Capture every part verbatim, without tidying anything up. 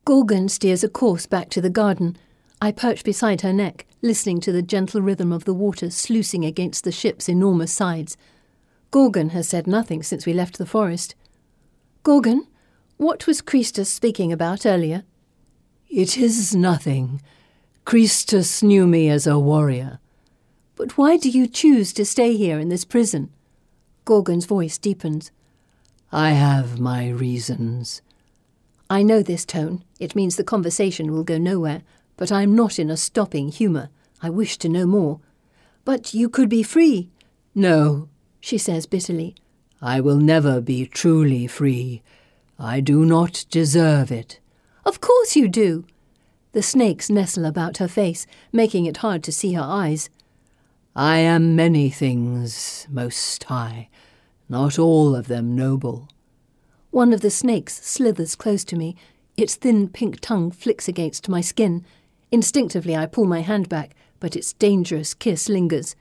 Gorgon steers a course back to the garden. I perch beside her neck, listening to the gentle rhythm of the water sluicing against the ship's enormous sides. Gorgon has said nothing since we left the forest. Gorgon, what was Christus speaking about earlier? It is nothing. Christus knew me as a warrior. But why do you choose to stay here in this prison? Gorgon's voice deepens. I have my reasons. I know this tone. It means the conversation will go nowhere, but I am not in a stopping humour. I wish to know more. But you could be free. No, she says bitterly. I will never be truly free. I do not deserve it. Of course you do. The snakes nestle about her face, making it hard to see her eyes. I am many things, Most High, not all of them noble. One of the snakes slithers close to me. Its thin pink tongue flicks against my skin. Instinctively I pull my hand back, but its dangerous kiss lingers.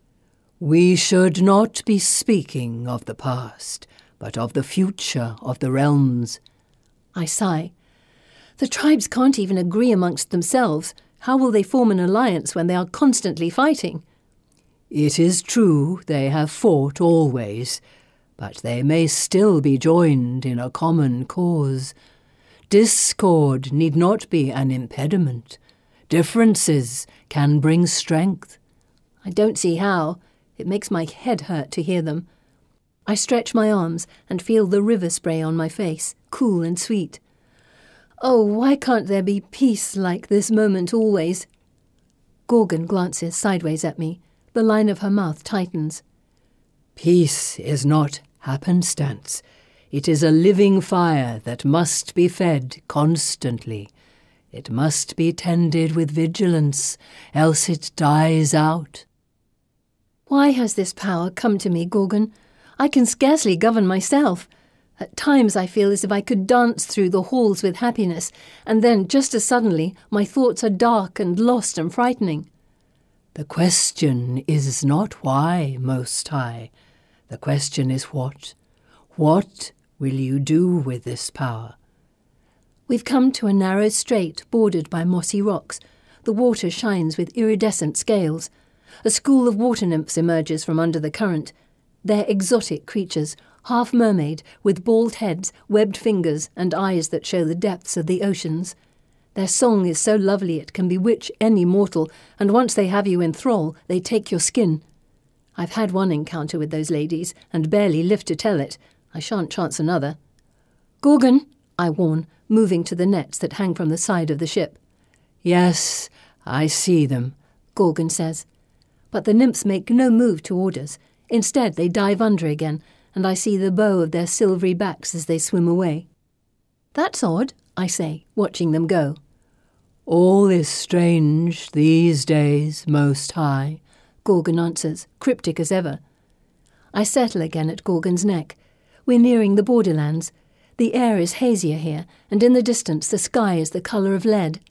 We should not be speaking of the past, but of the future of the realms. I sigh. The tribes can't even agree amongst themselves. How will they form an alliance when they are constantly fighting? It is true they have fought always, but they may still be joined in a common cause. Discord need not be an impediment. Differences can bring strength. I don't see how. It makes my head hurt to hear them. I stretch my arms and feel the river spray on my face, cool and sweet. Oh, why can't there be peace like this moment always? Gorgon glances sideways at me. The line of her mouth tightens. Peace is not happenstance. It is a living fire that must be fed constantly. It must be tended with vigilance, else it dies out. Why has this power come to me, Gorgon? I can scarcely govern myself. At times I feel as if I could dance through the halls with happiness, and then, just as suddenly, my thoughts are dark and lost and frightening. The question is not why, Most High. The question is what. What will you do with this power? We've come to a narrow strait bordered by mossy rocks. The water shines with iridescent scales. A school of water nymphs emerges from under the current. They're exotic creatures, half mermaid, with bald heads, webbed fingers, and eyes that show the depths of the oceans. Their song is so lovely it can bewitch any mortal, and once they have you in thrall, they take your skin. I've had one encounter with those ladies, and barely live to tell it. I shan't chance another. Gorgon, I warn, moving to the nets that hang from the side of the ship. Yes, I see them, Gorgon says. But the nymphs make no move toward us. Instead, they dive under again, and I see the bow of their silvery backs as they swim away. That's odd, I say, watching them go. All is strange these days, Most High, Gorgon answers, cryptic as ever. I settle again at Gorgon's neck. We're nearing the borderlands. The air is hazier here, and in the distance the sky is the colour of lead.